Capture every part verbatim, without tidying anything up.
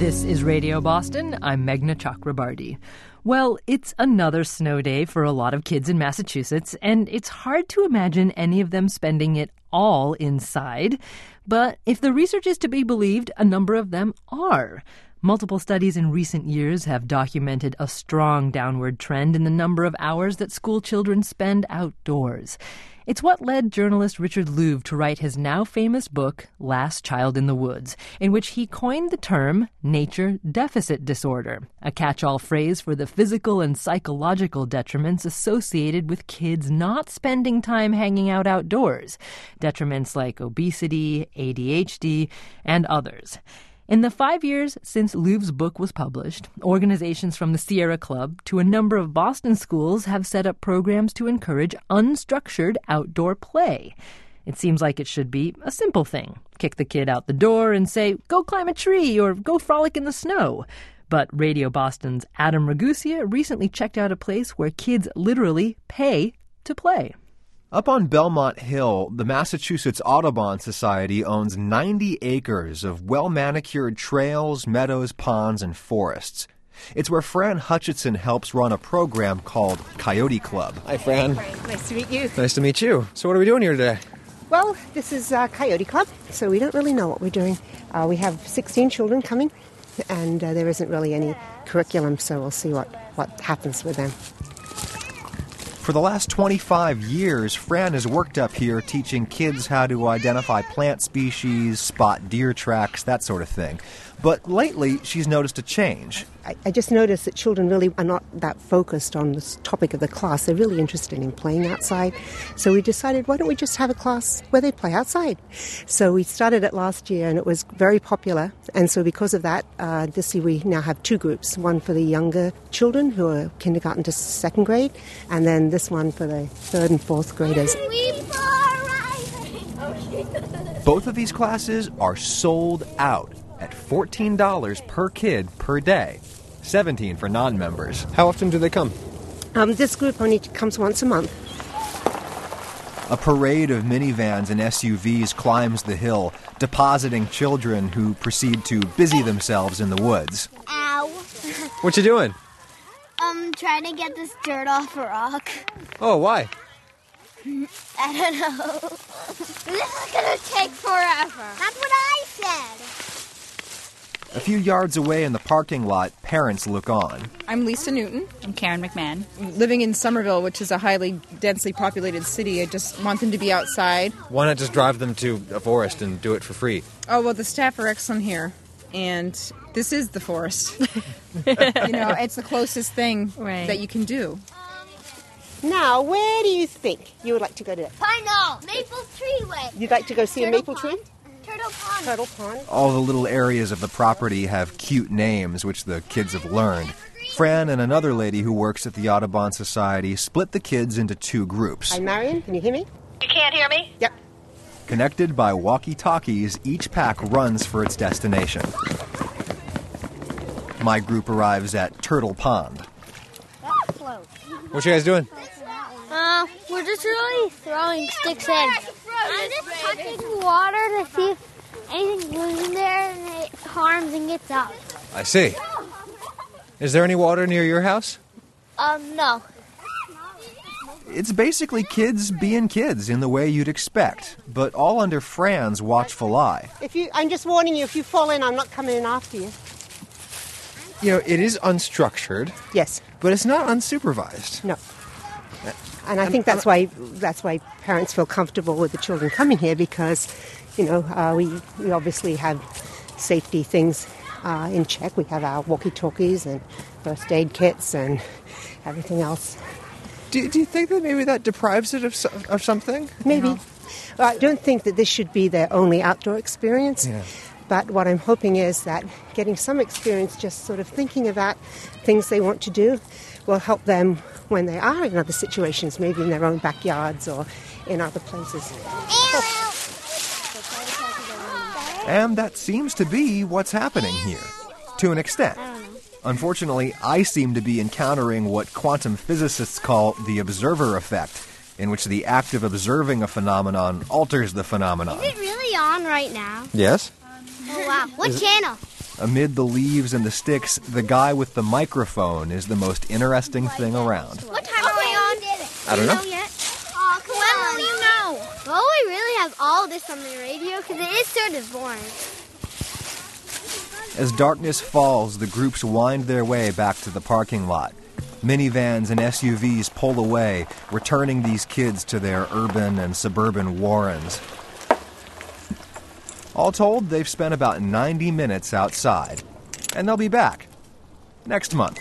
This is Radio Boston. I'm Meghna Chakrabarty. Well, it's another snow day for a lot of kids in Massachusetts, and it's hard to imagine any of them spending it all inside. But if the research is to be believed, a number of them are. Multiple studies in recent years have documented a strong downward trend in the number of hours that school children spend outdoors. It's what led journalist Richard Louv to write his now famous book, Last Child in the Woods, in which he coined the term nature deficit disorder, a catch-all phrase for the physical and psychological detriments associated with kids not spending time hanging out outdoors, detriments like obesity, A D H D, and others. In the five years since Louv's book was published, organizations from the Sierra Club to a number of Boston schools have set up programs to encourage unstructured outdoor play. It seems like it should be a simple thing. Kick the kid out the door and say, go climb a tree or go frolic in the snow. But Radio Boston's Adam Ragusea recently checked out a place where kids literally pay to play. Up on Belmont Hill, the Massachusetts Audubon Society owns ninety acres of well-manicured trails, meadows, ponds, and forests. It's where Fran Hutchinson helps run a program called Coyote Club. Hi, Fran. Nice to meet you. Nice to meet you. So what are we doing here today? Well, this is uh, Coyote Club, so we don't really know what we're doing. Uh, we have sixteen children coming, and uh, there isn't really any curriculum, so we'll see what, what happens with them. For the last twenty-five years, Fran has worked up here teaching kids how to identify plant species, spot deer tracks, that sort of thing. But lately, she's noticed a change. I, I just noticed that children really are not that focused on this topic of the class. They're really interested in playing outside. So we decided, why don't we just have a class where they play outside? So we started it last year, and it was very popular. And so because of that, uh, this year we now have two groups, one for the younger children who are kindergarten to second grade, and then this one for the third and fourth graders. Both of these classes are sold out at fourteen dollars per kid per day, seventeen dollars for non-members. How often do they come? Um, this group only comes once a month. A parade of minivans and S U Vs climbs the hill, depositing children who proceed to busy themselves in the woods. Ow. What you doing? Um, trying to get this dirt off a rock. Oh, why? I don't know. This is gonna take forever. That's what I said. A few yards away in the parking lot, parents look on. I'm Lisa Newton. I'm Karen McMahon. Living in Somerville, which is a highly densely populated city, I just want them to be outside. Why not just drive them to a forest and do it for free? Oh, well, the staff are excellent here, and this is the forest. You know, it's the closest thing Right. that you can do. Now, where do you think you would like to go today? Pine Maple Tree Way. You'd like to go see Turtle a maple Pond. tree? Turtle Pond. Turtle Pond. All the little areas of the property have cute names, which the kids have learned. Fran and another lady who works at the Audubon Society split the kids into two groups. Hi, Marion. Can you hear me? You can't hear me? Yep. Connected by walkie-talkies, each pack runs for its destination. My group arrives at Turtle Pond. That's close. What you guys doing? Uh, we're just really throwing sticks in. I'm just touching water to see if anything goes in there and it harms and gets out. I see. Is there any water near your house? Um, no. It's basically kids being kids in the way you'd expect, but all under Fran's watchful eye. If you, I'm just warning you, if you fall in, I'm not coming in after you. You know, it is unstructured, Yes. but it's not unsupervised. No. And I think that's why that's why parents feel comfortable with the children coming here because, you know, uh, we, we obviously have safety things uh, in check. We have our walkie-talkies and first aid kits and everything else. Do, do you think that maybe that deprives it of, so- of something? Maybe. You know? Well, I don't think that this should be their only outdoor experience. Yeah. But what I'm hoping is that getting some experience just sort of thinking about things they want to do will help them when they are in other situations, maybe in their own backyards or in other places. And that seems to be what's happening here, to an extent. Unfortunately, I seem to be encountering what quantum physicists call the observer effect, in which the act of observing a phenomenon alters the phenomenon. Is it really on right now? Yes. Oh, wow. What Is it- channel? Amid the leaves and the sticks, the guy with the microphone is the most interesting thing around. What time are we on? I don't know. Do you know yet? Oh, come when on. Will you know? Well, we really have all this on the radio because it is sort of boring. As darkness falls, the groups wind their way back to the parking lot. Minivans and S U Vs pull away, returning these kids to their urban and suburban warrens. All told, they've spent about ninety minutes outside, and they'll be back next month.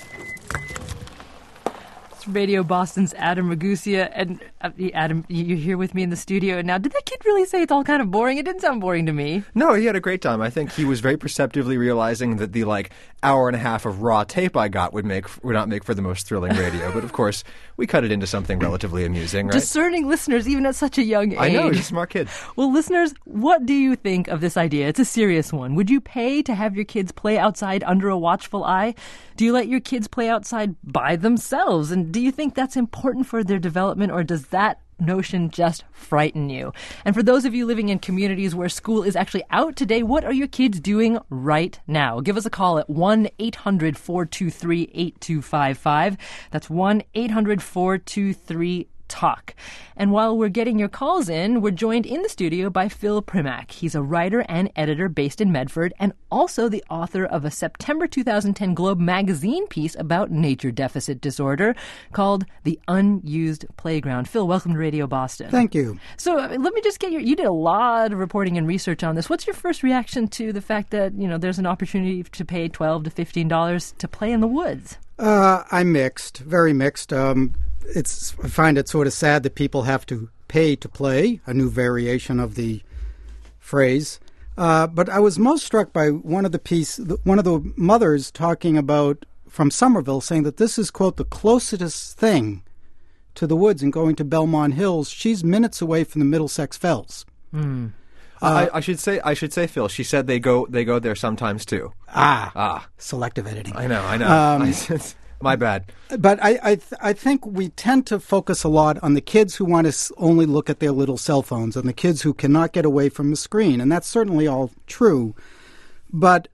It's Radio Boston's Adam Ragusa, and uh, Adam, you're here with me in the studio. Now, did that kid really say it's all kind of boring? It didn't sound boring to me. No, he had a great time. I think he was very perceptively realizing that the like hour and a half of raw tape I got would make would not make for the most thrilling radio. But of course, we cut it into something relatively amusing, right? Discerning listeners, even at such a young age. I know, he's a smart kid. Well, listeners, what do you think of this idea? It's a serious one. Would you pay to have your kids play outside under a watchful eye? Do you let your kids play outside by themselves? And do you think that's important for their development, or does that notion just frighten you? And for those of you living in communities where school is actually out today, what are your kids doing right now? Give us a call at one eight hundred four two three eight two five five. That's one eight hundred four two three Talk. And while we're getting your calls in, we're joined in the studio by Phil Primack. He's a writer and editor based in Medford, and also the author of a September two thousand ten Globe magazine piece about nature deficit disorder called The Unused Playground. Phil, welcome to Radio Boston. Thank you. So uh, let me just get your, you did a lot of reporting and research on this. What's your first reaction to the fact that, you know, there's an opportunity to pay twelve to fifteen dollars to play in the woods? Uh, I'm mixed, very mixed. Um, it's I find it sort of sad that people have to pay to play, a new variation of the phrase. Uh, but I was most struck by one of the piece, one of the mothers talking about from Somerville, saying that this is, quote, the closest thing to the woods and going to Belmont Hills. She's minutes away from the Middlesex Fells. Mm. Uh, I, I should say, I should say, Phil. She said they go, they go there sometimes too. Ah, ah, selective editing. I know, I know. Um, I, my bad. But I, I, th- I think we tend to focus a lot on the kids who want to s- only look at their little cell phones and the kids who cannot get away from a screen, and that's certainly all true. But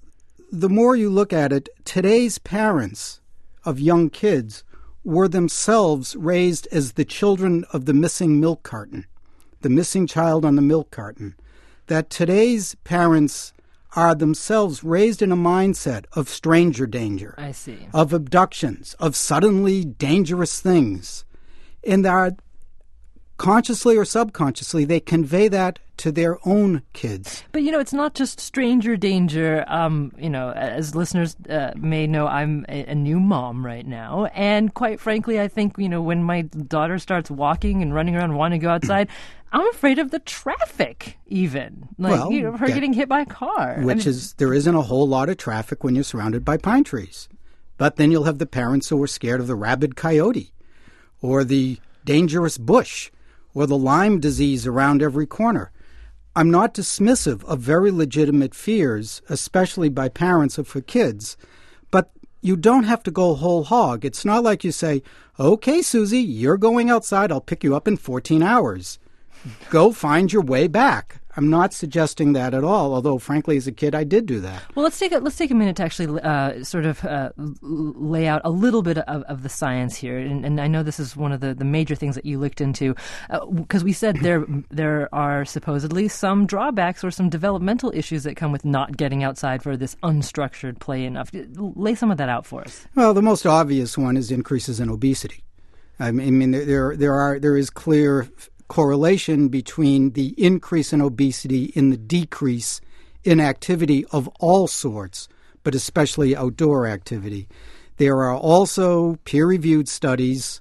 the more you look at it, today's parents of young kids were themselves raised as the children of the missing milk carton, the missing child on the milk carton. That today's parents are themselves raised in a mindset of stranger danger. I see. Of abductions, of suddenly dangerous things. And they are, consciously or subconsciously, they convey that to their own kids. But, you know, it's not just stranger danger. Um, you know, as listeners uh, may know, I'm a, a new mom right now. And quite frankly, I think, you know, when my daughter starts walking and running around wanting to go outside, I'm afraid of the traffic, even. Like, well, you know, her that, getting hit by a car. Which I mean, is, there isn't a whole lot of traffic when you're surrounded by pine trees. But then you'll have the parents who are scared of the rabid coyote, or the dangerous bush, or the Lyme disease around every corner. I'm not dismissive of very legitimate fears, especially by parents or for kids, but you don't have to go whole hog. It's not like you say, okay, Susie, you're going outside. I'll pick you up in fourteen hours. Go find your way back. I'm not suggesting that at all, although, frankly, as a kid, I did do that. Well, let's take a, let's take a minute to actually uh, sort of uh, lay out a little bit of, of the science here. And, and I know this is one of the, the major things that you looked into, because uh, we said there there are supposedly some drawbacks or some developmental issues that come with not getting outside for this unstructured play enough. Lay some of that out for us. Well, the most obvious one is increases in obesity. I mean, there there are there is clear correlation between the increase in obesity and the decrease in activity of all sorts, but especially outdoor activity. There are also peer-reviewed studies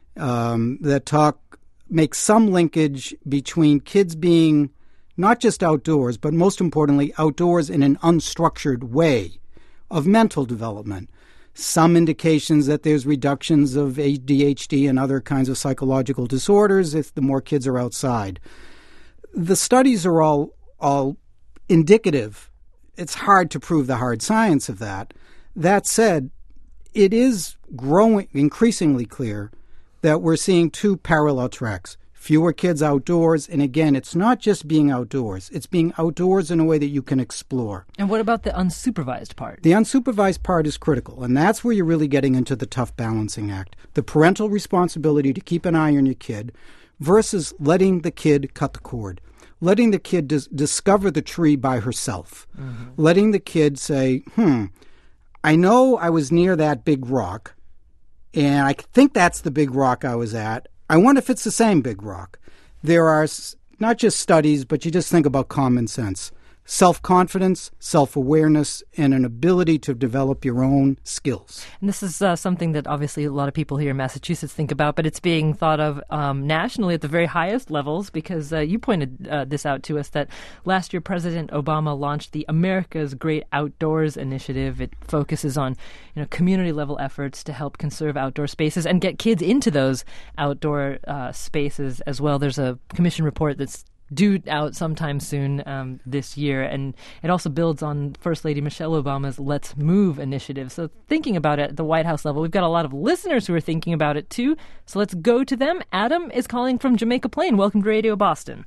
um, that talk make some linkage between kids being not just outdoors, but most importantly, outdoors in an unstructured way of mental development. Some indications that there's reductions of A D H D and other kinds of psychological disorders if the more kids are outside. The studies are all all indicative. It's hard to prove the hard science of that. That said, it is growing increasingly clear that we're seeing two parallel tracks. fewer kids outdoors. And again, it's not just being outdoors. It's being outdoors in a way that you can explore. And what about the unsupervised part? The unsupervised part is critical, and that's where you're really getting into the tough balancing act. The parental responsibility to keep an eye on your kid versus letting the kid cut the cord. Letting the kid dis- discover the tree by herself. Mm-hmm. Letting the kid say, hmm, I know I was near that big rock, and I think that's the big rock I was at. I wonder if it's the same big rock. There are not just studies, but you just think about common sense. Self-confidence, self-awareness, and an ability to develop your own skills. And this is uh, something that obviously a lot of people here in Massachusetts think about, but it's being thought of um, nationally at the very highest levels because uh, you pointed uh, this out to us that last year President Obama launched the America's Great Outdoors Initiative. It focuses on you know, community-level efforts to help conserve outdoor spaces and get kids into those outdoor uh, spaces as well. There's a commission report that's due out sometime soon um, this year, and it also builds on First Lady Michelle Obama's Let's Move initiative. So thinking about it at the White House level, we've got a lot of listeners who are thinking about it too, so let's go to them. Adam is calling from Jamaica Plain. Welcome to Radio Boston.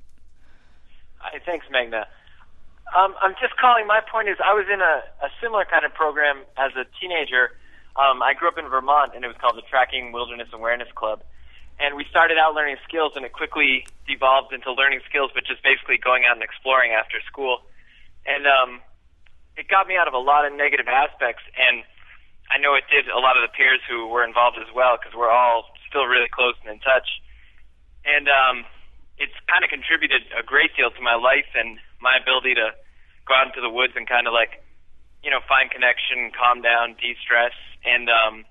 Hi, thanks, Magna. Um, I'm just calling. My point is I was in a, a similar kind of program as a teenager. Um, I grew up in Vermont, and it was called the Tracking Wilderness Awareness Club. And we started out learning skills, and it quickly devolved into learning skills, but just basically going out and exploring after school. And um, it got me out of a lot of negative aspects, and I know it did a lot of the peers who were involved as well, because we're all still really close and in touch. And um, it's kind of contributed a great deal to my life and my ability to go out into the woods and kind of like, you know, find connection, calm down, de-stress, and um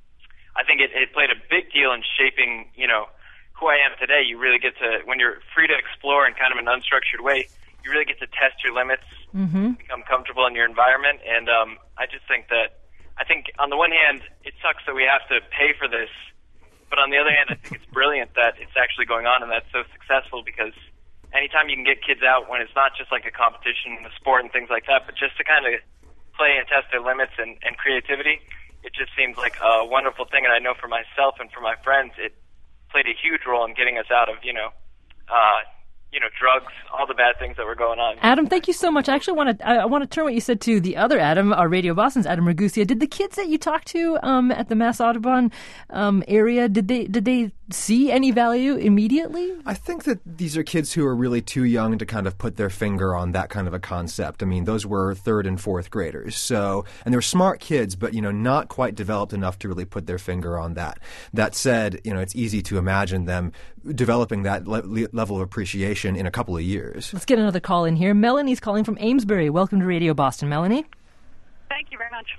I think it, it played a big deal in shaping, you know, who I am today. You really get to, when you're free to explore in kind of an unstructured way, you really get to test your limits, mm-hmm. become comfortable in your environment. And um, I just think that, I think on the one hand, it sucks that we have to pay for this. But on the other hand, I think it's brilliant that it's actually going on and that's so successful because anytime you can get kids out when it's not just like a competition in the sport and things like that, but just to kind of play and test their limits and, and creativity, it just seems like a wonderful thing, and I know for myself and for my friends, it played a huge role in getting us out of, you know, uh, you know, drugs, all the bad things that were going on. Adam, thank you so much. I actually want to I want to turn what you said to the other Adam, our Radio Boston's Adam Ragusia. Did the kids that you talked to um, at the Mass Audubon um, area, did they did they see any value immediately? I think that these are kids who are really too young to kind of put their finger on that kind of a concept. I mean, those were third and fourth graders. So, and they were smart kids, but, you know, not quite developed enough to really put their finger on that. That said, you know, it's easy to imagine them developing that le- level of appreciation in a couple of years. Let's get another call in here. Melanie's calling from Amesbury. Welcome to Radio Boston, Melanie. Thank you very much.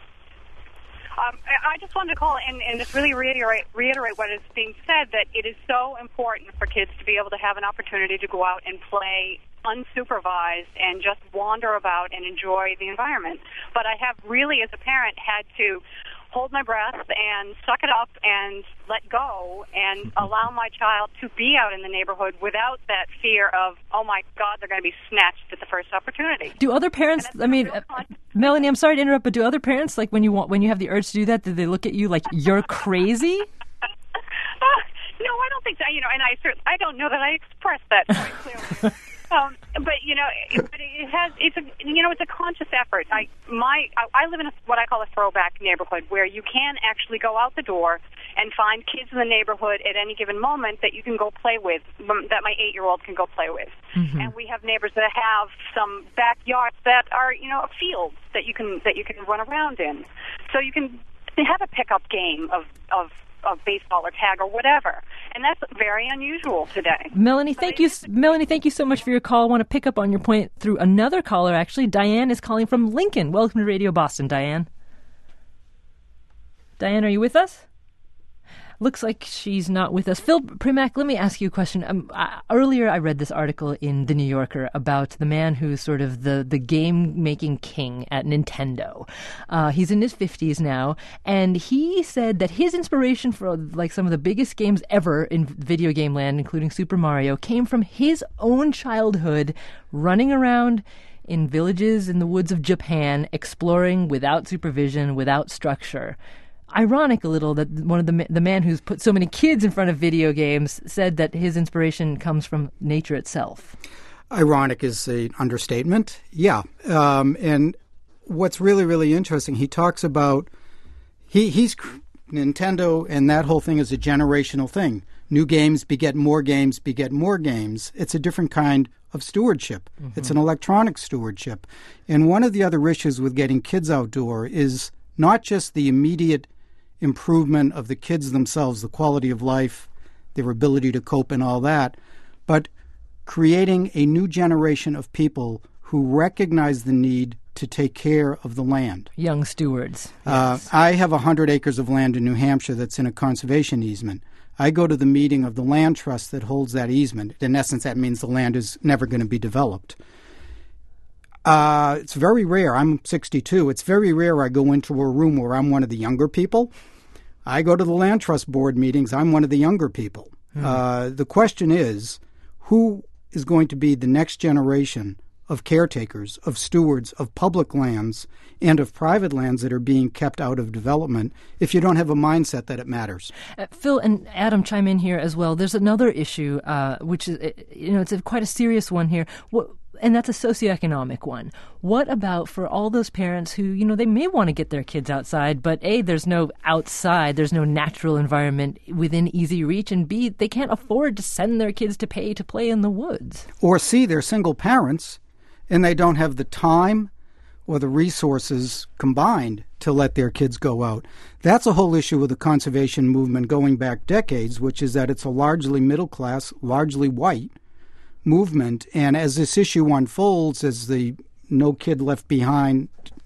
Um, I just wanted to call and, and just really reiterate, reiterate what is being said, that it is so important for kids to be able to have an opportunity to go out and play unsupervised and just wander about and enjoy the environment. But I have really, as a parent, had to hold my breath and suck it up and let go and allow my child to be out in the neighborhood without that fear of, oh my God, they're going to be snatched at the first opportunity. Do other parents, I mean, uh, Melanie, I'm sorry to interrupt, but do other parents, like when you want, when you have the urge to do that, do they look at you like you're crazy? uh, no, I don't think so. You know, and I certainly, I don't know that I expressed that very clearly. Um, but you know, it, but it has. It's a you know, it's a conscious effort. I my I, I live in a, what I call a throwback neighborhood, where you can actually go out the door and find kids in the neighborhood at any given moment that you can go play with, that my eight-year-old can go play with. Mm-hmm. And we have neighbors that have some backyards that are you know fields that you can that you can run around in. So you can have a pickup game of of. of baseball or tag or whatever, and that's very unusual today. Melanie, thank you, Melanie, thank you so much for your call. I want to pick up on your point through another caller. Actually, Diane is calling from Lincoln. Welcome to Radio Boston, Diane. Diane, are you with us? Looks like she's not with us. Phil Primack, let me ask you a question. Um, I, earlier, I read this article in The New Yorker about the man who's sort of the, the game-making king at Nintendo. Uh, he's in his fifties now, and he said that his inspiration for like some of the biggest games ever in video game land, including Super Mario, came from his own childhood running around in villages in the woods of Japan, exploring without supervision, without structure. ironic a little that one of the the man who's put so many kids in front of video games said that his inspiration comes from nature itself. Ironic is an understatement. Yeah. Um, and what's really, really interesting, he talks about, he he's Nintendo and that whole thing is a generational thing. New games beget more games, beget more games. It's a different kind of stewardship. Mm-hmm. It's an electronic stewardship. And one of the other issues with getting kids outdoor is not just the immediate improvement of the kids themselves, the quality of life, their ability to cope and all that, but creating a new generation of people who recognize the need to take care of the land. Young stewards. Uh, yes. I have one hundred acres of land in New Hampshire that's in a conservation easement. I go to the meeting of the land trust that holds that easement. In essence, that means the land is never going to be developed. Uh, it's very rare. I'm sixty-two. It's very rare I go into a room where I'm one of the younger people. I go to the land trust board meetings. I'm one of the younger people. Hmm. Uh, the question is, who is going to be the next generation of caretakers, of stewards, of public lands, and of private lands that are being kept out of development if you don't have a mindset that it matters? Uh, Phil and Adam chime in here as well. There's another issue, uh, which is, you know, it's a, quite a serious one here. What, and that's a socioeconomic one. What about for all those parents who, you know, they may want to get their kids outside, but A, there's no outside, there's no natural environment within easy reach, and B, they can't afford to send their kids to pay to play in the woods. Or C, they're single parents, and they don't have the time or the resources combined to let their kids go out. That's a whole issue with the conservation movement going back decades, which is that it's a largely middle class, largely white movement. And as this issue unfolds, as the No Kid Left Behind,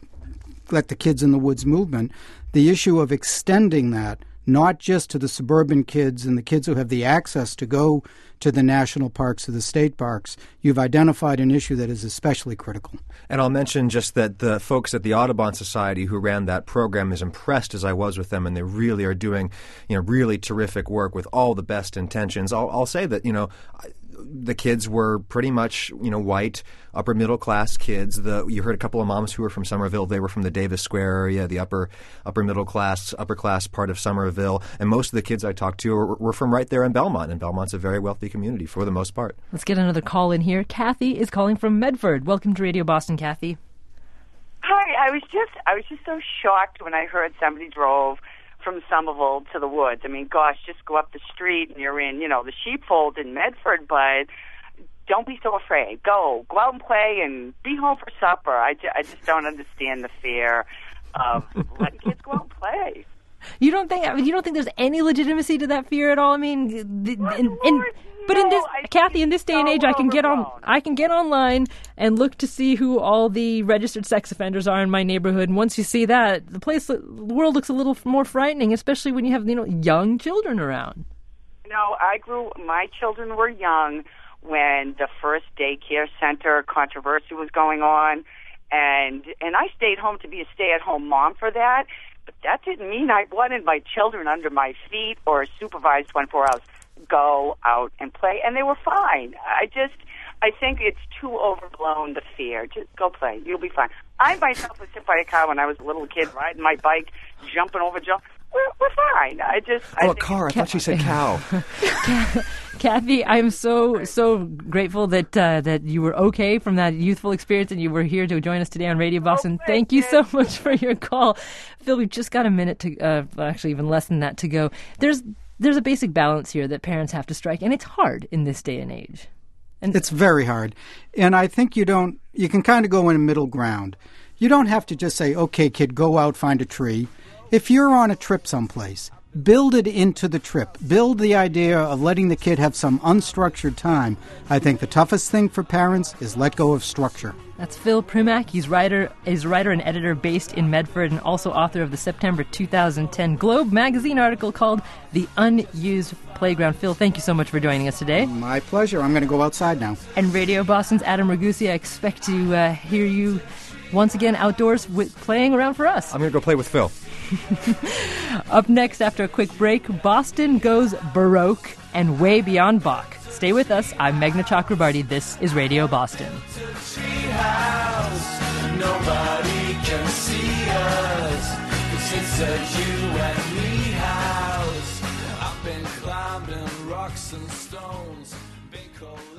Let the Kids in the Woods movement, the issue of extending that not just to the suburban kids and the kids who have the access to go to the national parks or the state parks, you've identified an issue that is especially critical. And I'll mention just that the folks at the Audubon Society who ran that program, as impressed as I was with them, and they really are doing, you know, really terrific work with all the best intentions. I'll, I'll say that, you know, the kids were pretty much, you know, white, upper middle class kids. The you heard a couple of moms who were from Somerville. They were from the Davis Square area, the upper upper middle class, upper class part of Somerville. And most of the kids I talked to were, were from right there in Belmont. And Belmont's a very wealthy community for the most part. Let's get another call in here. Kathy is calling from Medford. Welcome to Radio Boston, Kathy. Hi. I was just I was just so shocked when I heard somebody drove from Somerville to the woods. I mean, gosh, just go up the street and you're in, you know, the sheepfold in Medford, but don't be so afraid. Go. Go out and play and be home for supper. I, ju- I just don't understand the fear of letting kids go out and play. You don't think I mean, you don't think there's any legitimacy to that fear at all? I mean, the, in, in, but in this, I Kathy, in this day and age, I can get on, I can get online and look to see who all the registered sex offenders are in my neighborhood. And once you see that, the place, the world looks a little more frightening, especially when you have, you know, young children around. No, I grew. My children were young when the first daycare center controversy was going on, and and I stayed home to be a stay-at-home mom for that. But that didn't mean I wanted my children under my feet or supervised twenty-four hours. Go out and play, and they were fine. I just, I think it's too overblown, the fear. Just go play. You'll be fine. I myself was hit by a car when I was a little kid, riding my bike, jumping over jump. We're, we're fine. I just. Oh, I a car. I Ca- thought she said cow. Kathy, I'm so, so grateful that uh, that you were okay from that youthful experience and you were here to join us today on Radio Boston. Oh, thank you so much for your call. Phil, we've just got a minute to, uh, actually even less than that to go. There's there's a basic balance here that parents have to strike, and it's hard in this day and age. And it's very hard. And I think you don't, you can kind of go in a middle ground. You don't have to just say, okay, kid, go out, find a tree. If you're on a trip someplace, build it into the trip. Build the idea of letting the kid have some unstructured time. I think the toughest thing for parents is let go of structure. That's Phil Primack. He's writer, is writer and editor based in Medford and also author of the September two thousand ten Globe magazine article called The Unused Playground. Phil, thank you so much for joining us today. My pleasure. I'm going to go outside now. And Radio Boston's Adam Ragusi, I expect to uh, hear you once again outdoors with playing around for us. I'm going to go play with Phil. Up next, after a quick break, Boston goes Baroque and way beyond Bach. Stay with us. I'm Meghna Chakrabarty. This is Radio Boston. Nobody can see us. It's a you and me house. I've been climbing rocks and stones. Been